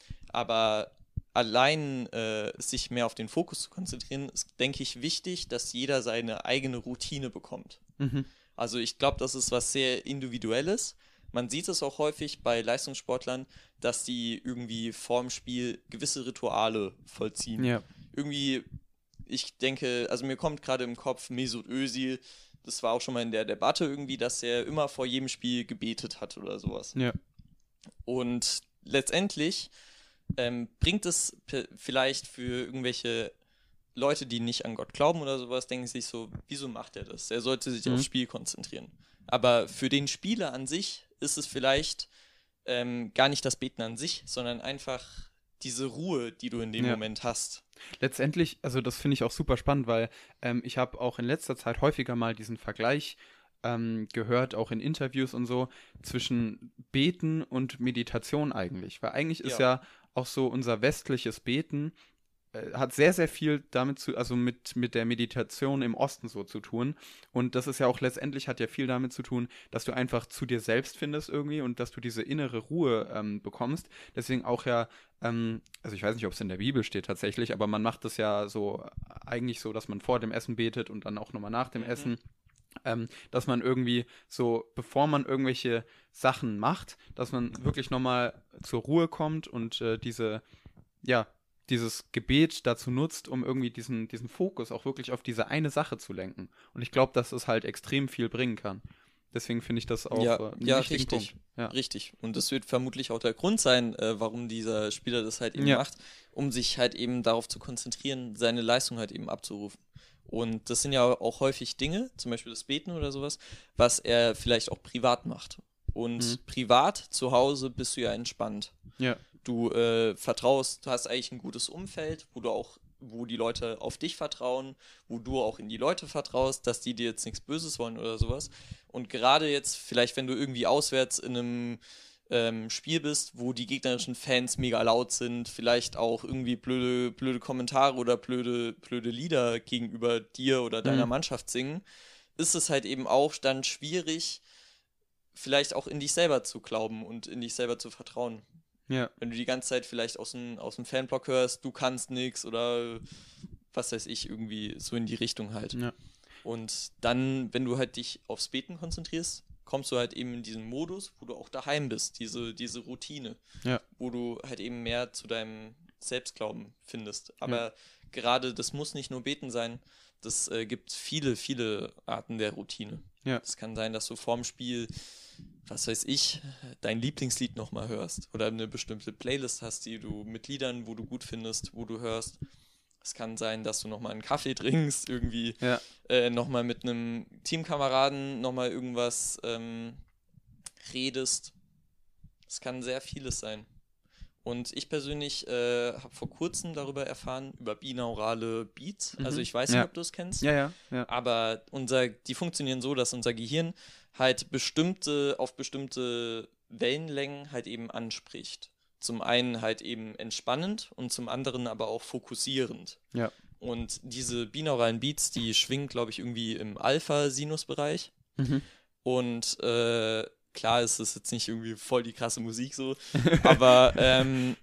Aber allein äh, sich mehr auf den Fokus zu konzentrieren, ist, denke ich, wichtig, dass jeder seine eigene Routine bekommt. Mhm. Also ich glaube, das ist was sehr Individuelles. Man sieht es auch häufig bei Leistungssportlern, dass die irgendwie vorm Spiel gewisse Rituale vollziehen. Ja. Irgendwie, ich denke, also mir kommt gerade im Kopf Mesut Özil, das war auch schon mal in der Debatte irgendwie, dass er immer vor jedem Spiel gebetet hat oder sowas. Ja. Und letztendlich ähm, bringt es p- vielleicht für irgendwelche Leute, die nicht an Gott glauben oder sowas, denken sich so, wieso macht er das? Er sollte sich Mhm. aufs Spiel konzentrieren. Aber für den Spieler an sich ist es vielleicht ähm, gar nicht das Beten an sich, sondern einfach diese Ruhe, die du in dem Ja. Moment hast. Letztendlich, also das finde ich auch super spannend, weil ähm, ich habe auch in letzter Zeit häufiger mal diesen Vergleich ähm, gehört, auch in Interviews und so, zwischen Beten und Meditation eigentlich. Weil eigentlich ist Ja. ja auch so unser westliches Beten äh, hat sehr, sehr viel damit zu, also mit, mit der Meditation im Osten so zu tun. Und das ist ja auch letztendlich, hat ja viel damit zu tun, dass du einfach zu dir selbst findest irgendwie und dass du diese innere Ruhe ähm, bekommst. Deswegen auch ja, ähm, also ich weiß nicht, ob es in der Bibel steht tatsächlich, aber man macht das ja so, eigentlich so, dass man vor dem Essen betet und dann auch nochmal nach dem Mhm. Essen. Ähm, dass man irgendwie so, bevor man irgendwelche Sachen macht, dass man wirklich nochmal zur Ruhe kommt und äh, diese, ja, dieses Gebet dazu nutzt, um irgendwie diesen, diesen Fokus auch wirklich auf diese eine Sache zu lenken. Und ich glaube, dass es halt extrem viel bringen kann. Deswegen finde ich das auch Ja, äh, einen ja, wichtigen richtig. Punkt. Ja. Richtig. Und das wird vermutlich auch der Grund sein, äh, warum dieser Spieler das halt eben Ja. macht, um sich halt eben darauf zu konzentrieren, seine Leistung halt eben abzurufen. Und das sind ja auch häufig Dinge, zum Beispiel das Beten oder sowas, was er vielleicht auch privat macht. Und Mhm. privat zu Hause bist du ja entspannt. Ja. Du äh, vertraust, du hast eigentlich ein gutes Umfeld, wo du auch, wo die Leute auf dich vertrauen, wo du auch in die Leute vertraust, dass die dir jetzt nichts Böses wollen oder sowas. Und gerade jetzt, vielleicht wenn du irgendwie auswärts in einem ähm, Spiel bist, wo die gegnerischen Fans mega laut sind, vielleicht auch irgendwie blöde, blöde Kommentare oder blöde, blöde Lieder gegenüber dir oder deiner Mhm. Mannschaft singen, ist es halt eben auch dann schwierig, vielleicht auch in dich selber zu glauben und in dich selber zu vertrauen. Ja. Wenn du die ganze Zeit vielleicht aus dem, aus dem Fanblock hörst, du kannst nix oder was weiß ich, irgendwie so in die Richtung halt. Ja. Und dann, wenn du halt dich aufs Beten konzentrierst, kommst du halt eben in diesen Modus, wo du auch daheim bist, diese, diese Routine, Ja. wo du halt eben mehr zu deinem Selbstglauben findest. Aber Ja. gerade, das muss nicht nur Beten sein, das äh, gibt viele, viele Arten der Routine. Ja. Es kann sein, dass du vorm Spiel, was weiß ich, dein Lieblingslied nochmal hörst oder eine bestimmte Playlist hast, die du mit Liedern, wo du gut findest, wo du hörst. Es kann sein, dass du nochmal einen Kaffee trinkst, irgendwie Ja. äh, nochmal mit einem Teamkameraden nochmal irgendwas ähm, redest. Es kann sehr vieles sein. Und ich persönlich äh, habe vor kurzem darüber erfahren, über binaurale Beats. Mhm. Also ich weiß Ja. nicht, ob du es kennst. Ja, ja, ja. Aber unser, die funktionieren so, dass unser Gehirn halt bestimmte, auf bestimmte Wellenlängen halt eben anspricht. Zum einen halt eben entspannend und zum anderen aber auch fokussierend. Ja. Und diese binauralen Beats, die schwingen, glaube ich, irgendwie im Alpha-Sinus-Bereich. Mhm. Und äh, klar ist es jetzt nicht irgendwie voll die krasse Musik so, aber ähm,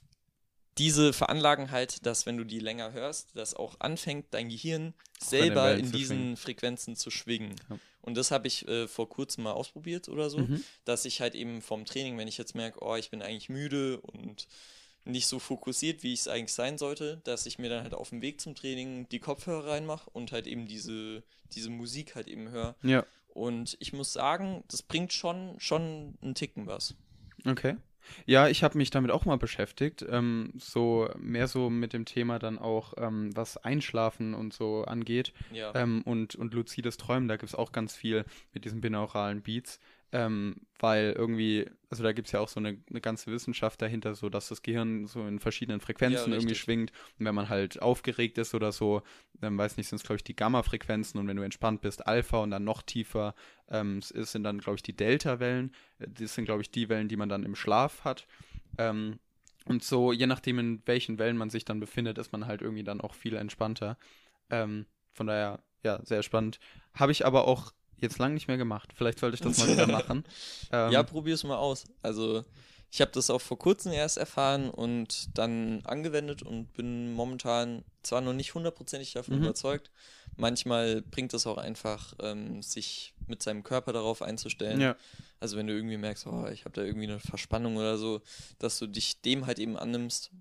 diese veranlagen halt, dass wenn du die länger hörst, das auch anfängt, dein Gehirn selber Wellen in zu diesen schwingen. Frequenzen zu schwingen. Ja. Und das habe ich äh, vor kurzem mal ausprobiert oder so, Mhm. dass ich halt eben vom Training, wenn ich jetzt merke, oh, ich bin eigentlich müde und nicht so fokussiert, wie ich es eigentlich sein sollte, dass ich mir dann halt auf dem Weg zum Training die Kopfhörer reinmache und halt eben diese, diese Musik halt eben höre. Ja. Und ich muss sagen, das bringt schon, schon einen Ticken was. Okay. Ja, ich habe mich damit auch mal beschäftigt, ähm, so mehr so mit dem Thema dann auch, ähm, was Einschlafen und so angeht, Ja. ähm, und, und luzides Träumen, da gibt es auch ganz viel mit diesen binauralen Beats, ähm, weil irgendwie, also da gibt es ja auch so eine, eine ganze Wissenschaft dahinter, so dass das Gehirn so in verschiedenen Frequenzen Ja, irgendwie richtig. schwingt und wenn man halt aufgeregt ist oder so, dann weiß nicht, sind es glaube ich die Gamma-Frequenzen und wenn du entspannt bist, Alpha und dann noch tiefer, ähm, es es sind dann glaube ich die Delta-Wellen. Das sind, glaube ich, die Wellen, die man dann im Schlaf hat. Ähm, und so, je nachdem, in welchen Wellen man sich dann befindet, ist man halt irgendwie dann auch viel entspannter. Ähm, von daher, ja, sehr spannend. Habe ich aber auch jetzt lange nicht mehr gemacht. Vielleicht sollte ich das mal wieder machen. Ähm, Ja, probier's mal aus. Also, ich habe das auch vor kurzem erst erfahren und dann angewendet und bin momentan zwar noch nicht hundertprozentig davon Mhm. überzeugt. Manchmal bringt es auch einfach, ähm, sich mit seinem Körper darauf einzustellen. ja, Also, wenn du irgendwie merkst, oh, ich habe da irgendwie eine Verspannung oder so, dass du dich dem halt eben annimmst.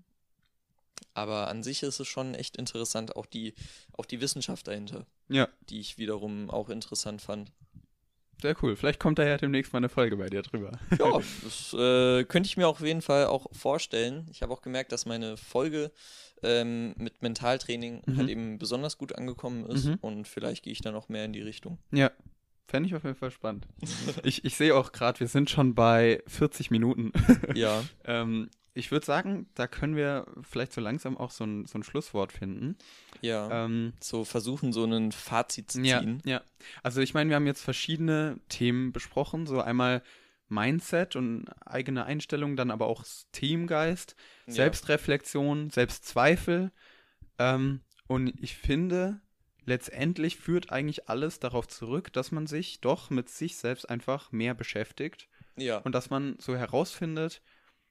Aber an sich ist es schon echt interessant, auch die, auch die Wissenschaft dahinter, ja, die ich wiederum auch interessant fand. sehr cool. Vielleicht kommt da ja demnächst mal eine Folge bei dir drüber. Ja, das äh, könnte ich mir auf jeden Fall auch vorstellen. Ich habe auch gemerkt, dass meine Folge ähm, mit Mentaltraining Mhm. halt eben besonders gut angekommen ist Mhm. und vielleicht gehe ich dann auch mehr in die Richtung. Ja, fände ich auf jeden Fall spannend. Ich, ich sehe auch gerade, wir sind schon bei vierzig Minuten. Ja, ähm, ich würde sagen, da können wir vielleicht so langsam auch so ein, so ein Schlusswort finden. ja. Ähm, So versuchen, so ein Fazit zu ja, ziehen. ja. Also ich meine, wir haben jetzt verschiedene Themen besprochen. So einmal Mindset und eigene Einstellung, dann aber auch Teamgeist, Ja, Selbstreflexion, Selbstzweifel. Ähm, und ich finde, letztendlich führt eigentlich alles darauf zurück, dass man sich doch mit sich selbst einfach mehr beschäftigt Ja, und dass man so herausfindet,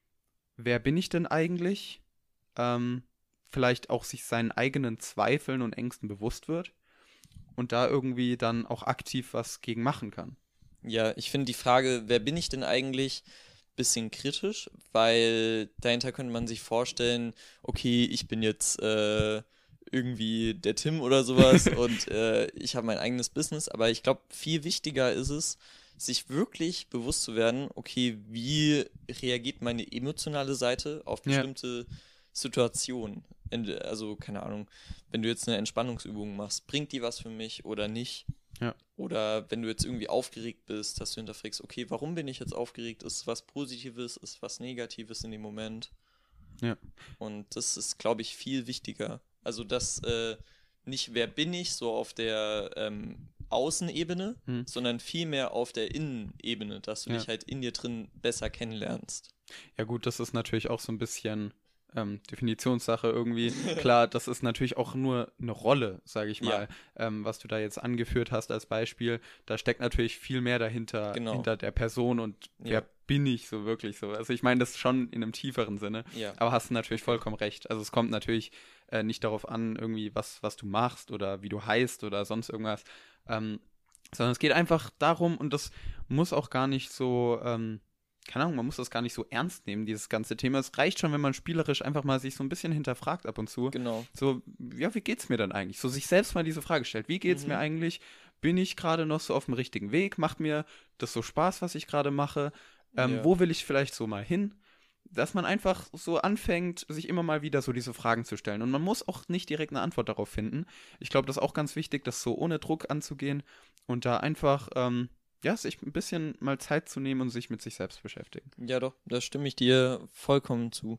wer bin ich denn eigentlich? Ähm, vielleicht auch sich seinen eigenen Zweifeln und Ängsten bewusst wird und da irgendwie dann auch aktiv was gegen machen kann. ja, ich finde die Frage, wer bin ich denn eigentlich, bisschen kritisch, weil dahinter könnte man sich vorstellen, okay, ich bin jetzt äh, irgendwie der Tim oder sowas und äh, ich habe mein eigenes Business, aber ich glaube, viel wichtiger ist es, sich wirklich bewusst zu werden, okay, wie reagiert meine emotionale Seite auf Ja, bestimmte Situationen? Ent- Also, keine Ahnung, wenn du jetzt eine Entspannungsübung machst, bringt die was für mich oder nicht? ja, Oder wenn du jetzt irgendwie aufgeregt bist, dass du hinterfragst, okay, warum bin ich jetzt aufgeregt? Ist es was Positives, ist es was Negatives in dem Moment? ja, Und das ist, glaube ich, viel wichtiger. Also, dass äh, nicht wer bin ich so auf der ähm, Außenebene, hm, sondern vielmehr auf der Innenebene, dass du ja. dich halt in dir drin besser kennenlernst. Ja gut, das ist natürlich auch so ein bisschen ähm, Definitionssache irgendwie. Klar, das ist natürlich auch nur eine Rolle, sage ich Ja, mal, ähm, was du da jetzt angeführt hast als Beispiel. Da steckt natürlich viel mehr dahinter, genau. hinter der Person und wer Ja, bin ich so wirklich so. Also ich meine das schon in einem tieferen Sinne, ja, aber hast du natürlich vollkommen recht. Also es kommt natürlich äh, nicht darauf an, irgendwie was, was du machst oder wie du heißt oder sonst irgendwas, ähm, sondern es geht einfach darum und das muss auch gar nicht so, ähm, keine Ahnung, man muss das gar nicht so ernst nehmen, dieses ganze Thema. Es reicht schon, wenn man spielerisch einfach mal sich so ein bisschen hinterfragt ab und zu. genau. So, ja, wie geht's mir dann eigentlich? So sich selbst mal diese Frage stellt. Wie geht's mir Mhm. eigentlich? Bin ich gerade noch so auf dem richtigen Weg? Macht mir das so Spaß, was ich gerade mache? Ähm, Ja, wo will ich vielleicht so mal hin? Dass man einfach so anfängt, sich immer mal wieder so diese Fragen zu stellen. Und man muss auch nicht direkt eine Antwort darauf finden. Ich glaube, das ist auch ganz wichtig, das so ohne Druck anzugehen und da einfach, ähm, ja, sich ein bisschen mal Zeit zu nehmen und sich mit sich selbst beschäftigen. ja doch, da stimme ich dir vollkommen zu.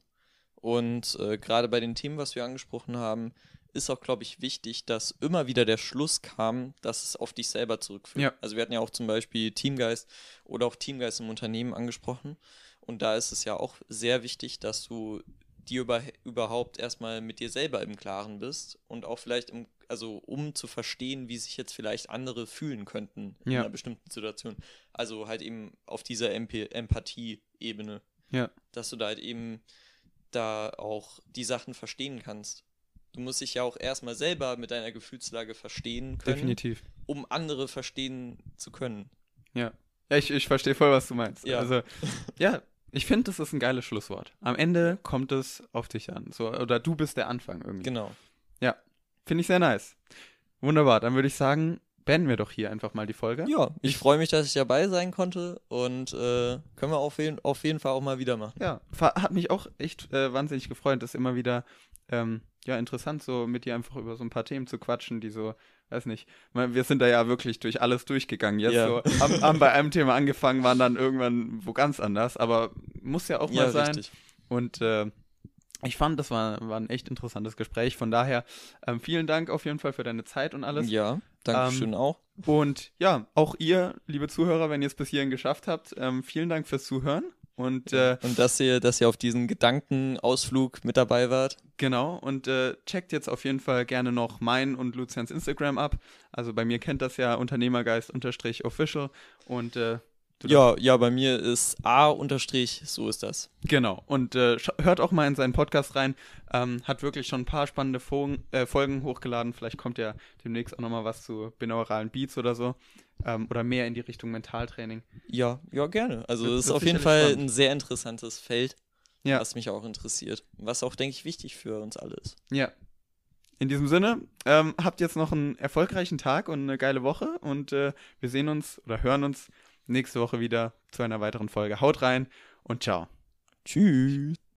Und äh, gerade bei den Themen, was wir angesprochen haben, ist auch, glaube ich, wichtig, dass immer wieder der Schluss kam, dass es auf dich selber zurückführt. Ja, Also wir hatten ja auch zum Beispiel Teamgeist oder auch Teamgeist im Unternehmen angesprochen. Und da ist es ja auch sehr wichtig, dass du dir über, überhaupt erstmal mit dir selber im Klaren bist und auch vielleicht, im, also um zu verstehen, wie sich jetzt vielleicht andere fühlen könnten in ja, einer bestimmten Situation. Also halt eben auf dieser Emp- Empathie-Ebene, ja, dass du da halt eben da auch die Sachen verstehen kannst. Du musst dich ja auch erstmal selber mit deiner Gefühlslage verstehen können, definitiv. um andere verstehen zu können. Ja. Ja, ich, ich verstehe voll, was du meinst. Ja, Also, ja, ich finde, das ist ein geiles Schlusswort. Am Ende kommt es auf dich an. So, oder du bist der Anfang irgendwie. genau. Ja, finde ich sehr nice. Wunderbar, dann würde ich sagen, beenden wir doch hier einfach mal die Folge. Ja, ich Ich, freue mich, dass ich dabei sein konnte und äh, können wir auf jeden, auf jeden Fall auch mal wieder machen. ja, fa- hat mich auch echt äh, wahnsinnig gefreut, das immer wieder, ähm, ja, interessant, so mit dir einfach über so ein paar Themen zu quatschen, die so, weiß nicht, weil wir sind da ja wirklich durch alles durchgegangen. Jetzt Ja, so, haben, haben bei einem Thema angefangen, waren dann irgendwann wo ganz anders, aber muss ja auch ja, mal sein. richtig. Und äh, ich fand, das war, war ein echt interessantes Gespräch. Von daher, ähm, vielen Dank auf jeden Fall für deine Zeit und alles. Ja, danke Ähm, schön auch. Und ja, auch ihr, liebe Zuhörer, wenn ihr es bis hierhin geschafft habt, ähm, vielen Dank fürs Zuhören. Und Ja. äh, Und dass ihr, dass ihr auf diesen Gedankenausflug mit dabei wart. genau, und äh, checkt jetzt auf jeden Fall gerne noch mein und Lucians Instagram ab. Also bei mir kennt das ja Unternehmergeist-official. Und äh, du Ja, ja, bei mir ist A unterstrich, so ist das. genau, und äh, scha- hört auch mal in seinen Podcast rein. Ähm, hat wirklich schon ein paar spannende Folgen, äh, Folgen hochgeladen. Vielleicht kommt ja demnächst auch nochmal was zu binauralen Beats oder so. Ähm, oder mehr in die Richtung Mentaltraining. Ja, ja, gerne. Also Wird, es ist wird auf jeden sicherlich Fall spannend. ein sehr interessantes Feld, Ja, was mich auch interessiert. Was auch, denke ich, wichtig für uns alle ist. ja. In diesem Sinne, ähm, habt jetzt noch einen erfolgreichen Tag und eine geile Woche. Und äh, wir sehen uns oder hören uns nächste Woche wieder zu einer weiteren Folge. Haut rein und ciao. Tschüss.